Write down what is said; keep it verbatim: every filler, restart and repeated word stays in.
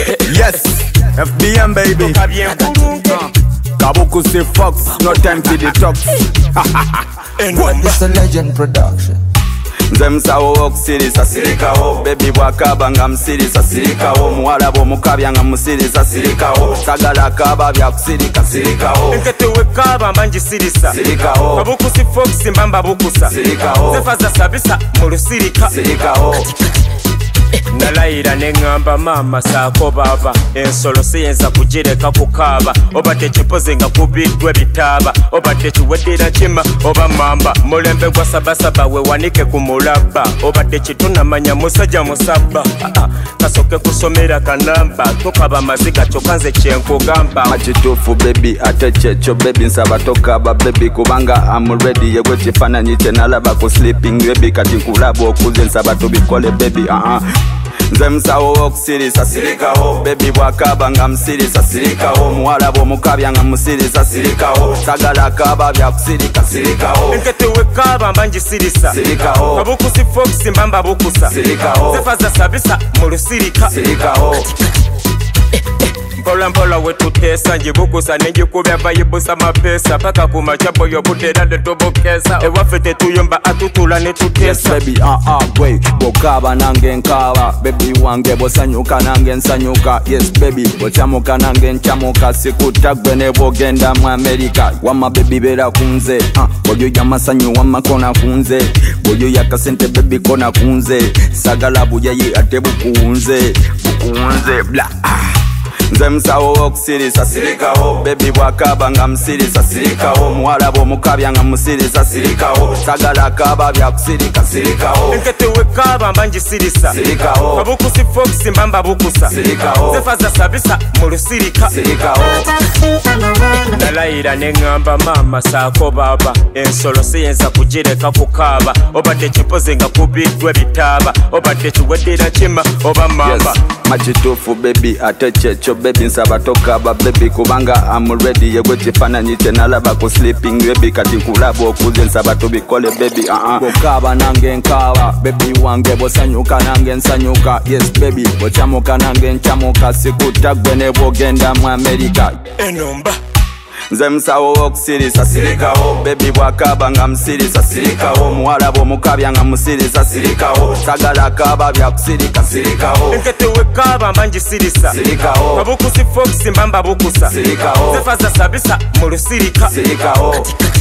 Yes, F B M baby. Kabuku say Fox, no time to the talks. It's a legend production. Nze msawo okusirisa sirikawo baby bwakaba nga musirisa sirikawo muwala bwomukabya nga musirisa sirikawo sagala kaba byakusirika sirikawo enkete wekaba mbanji sirisa sirikawo kabukusi fox mbamba bukusa sirikawo zefaza sabisa mu lusirika sirikawo nalayira neŋŋamba maama saako baaba ensolo siyinza kugireka kukaaba obadde kipozi nga kubiddwa bitaaba obadde kiweddira kima oba mamba mulembe gwa sabasaba wewanike ku mulabba obadde kitunamanya musajja musabba kasoke kusomera kanamba tokaba maziga kyokka nze kyenkugamba kituufu bebi ate kyekyo bebi nsaba tokaba bebi kubanga am ready yegwe kifaananyi kye nalaba ku sleeping bebi kati nkulaba okuze nsaba tubikole bebi uh-uh. Nze msawo okusirisa sirikawo baby bwakaba nga musirisa sirikawo muwala bwomukabya nga musirisa sirikawo sagala kaba byakusirika sirikawo enkete wekaba mbanji sirisa sirikawo kabukusi fox mbamba bukusa sirikawo zefaza sabisa mu lusirika sirikawo mpola mpola wetuteesa njibukusa nenjikubya vayibusa mapesa paka kumachapo yobutera netubukesa ewaffe tetuyomba atutula netuteesa yes baby ah ah gwe bwokaba nange nkaba baby wange bwosanyuka nange nsanyuka yes baby bwokyamuka nange nkyamuka sikutagwe ne bwogenda mu Amerika wama baby bera kunze ah bwoyoya masanyu wama kona kunze bwoyoya kasente baby kona kunze sagala buyayi ate bukunze bukunze bla ah. Nze msawo okusirisa sirikawo baby bwakaba nga musirisa sirikawo muwala bwomukabya nga musirisa sirikawo sagala kaba byakusirika sirikawo enkete wekaba mbanji sirisa sirikawo kabukusi fox mbamba bukusa sirikawo zefaza sabisa mu lusirika sirikawo nalayira neŋŋamba maama saako baaba ensolo siyinza kugireka kukaaba obadde kipozi nga kubiddwa bitaaba obadde kiweddira kima oba mamba makituufu baby ate kyekyo baby nsaba tokaba baby kubanga am ready yegwe kifaananyi kye nalaba ku sleeping baby kati nkulaba okuze nsaba tubikole baby uh-uh. bwokaba nange nkaba baby wange bwosanyuka nange nsanyuka yes baby bwokyamuka nange nkyamuka sikutagwe ne bwogenda mu Amerika enomba Nze msawo okusirisa sirikawo baby bwakaba nga musirisa sirikawo muwala bwomukabya nga musirisa sirikawo sagala kaba byakusirika sirikawo enkete wekaba mbanji sirisa sirikawo kabukusi fox mbamba bukusa sirikawo zefaza sabisa mu lusirika sirikawo